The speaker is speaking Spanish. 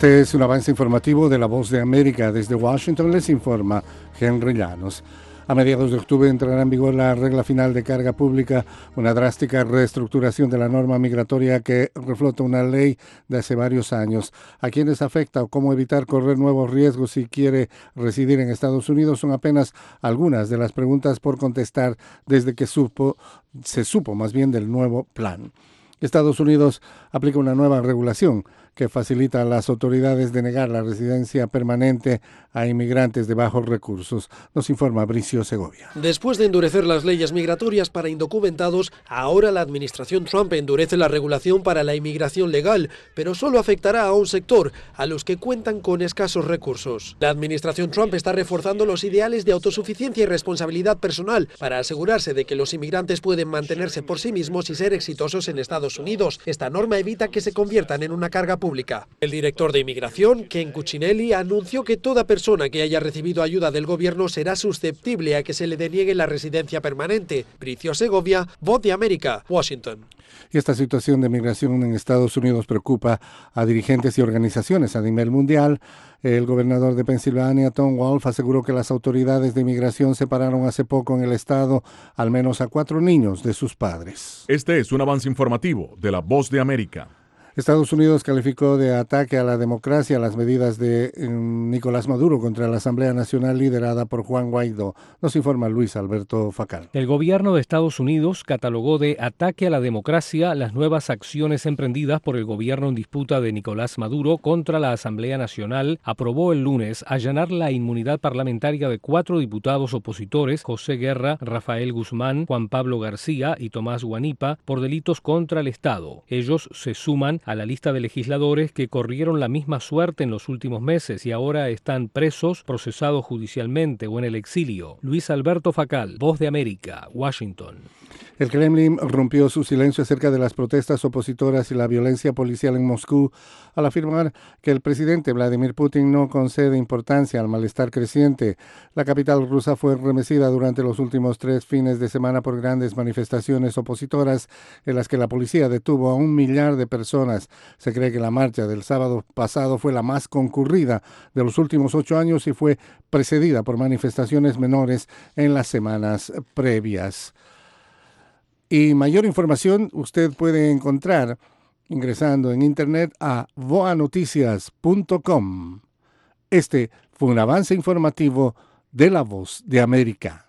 Este es un avance informativo de La Voz de América. Desde Washington les informa Henry Llanos. A mediados de octubre entrará en vigor la regla final de carga pública, una drástica reestructuración de la norma migratoria que reflota una ley de hace varios años. A quienes afecta o cómo evitar correr nuevos riesgos si quiere residir en Estados Unidos son apenas algunas de las preguntas por contestar desde que se supo más bien del nuevo plan. Estados Unidos aplica una nueva regulación que facilita a las autoridades denegar la residencia permanente a inmigrantes de bajos recursos. Nos informa Bricio Segovia. Después de endurecer las leyes migratorias para indocumentados, ahora la administración Trump endurece la regulación para la inmigración legal, pero solo afectará a un sector, a los que cuentan con escasos recursos. La administración Trump está reforzando los ideales de autosuficiencia y responsabilidad personal para asegurarse de que los inmigrantes pueden mantenerse por sí mismos y ser exitosos en Estados Unidos. Esta norma evita que se conviertan en una carga pública. El director de inmigración, Ken Cuccinelli, anunció que toda persona que haya recibido ayuda del gobierno será susceptible a que se le deniegue la residencia permanente. Bricio Segovia, Voz de América, Washington. Y esta situación de migración en Estados Unidos preocupa a dirigentes y organizaciones a nivel mundial. El gobernador de Pensilvania, Tom Wolf, aseguró que las autoridades de inmigración separaron hace poco en el estado al menos a 4 niños de sus padres. Este es un avance informativo de La Voz de América. Estados Unidos calificó de ataque a la democracia las medidas de Nicolás Maduro contra la Asamblea Nacional liderada por Juan Guaidó. Nos informa Luis Alberto Facal. El gobierno de Estados Unidos catalogó de ataque a la democracia las nuevas acciones emprendidas por el gobierno en disputa de Nicolás Maduro contra la Asamblea Nacional. Aprobó el lunes allanar la inmunidad parlamentaria de 4 diputados opositores, José Guerra, Rafael Guzmán, Juan Pablo García y Tomás Guanipa, por delitos contra el Estado. Ellos se suman a la lista de legisladores que corrieron la misma suerte en los últimos meses y ahora están presos, procesados judicialmente o en el exilio. Luis Alberto Facal, Voz de América, Washington. El Kremlin rompió su silencio acerca de las protestas opositoras y la violencia policial en Moscú al afirmar que el presidente Vladimir Putin no concede importancia al malestar creciente. La capital rusa fue remecida durante los últimos 3 fines de semana por grandes manifestaciones opositoras en las que la policía detuvo a 1 millar de personas. Se cree que la marcha del sábado pasado fue la más concurrida de los últimos 8 años y fue precedida por manifestaciones menores en las semanas previas. Y mayor información usted puede encontrar ingresando en internet a voanoticias.com. Este fue un avance informativo de La Voz de América.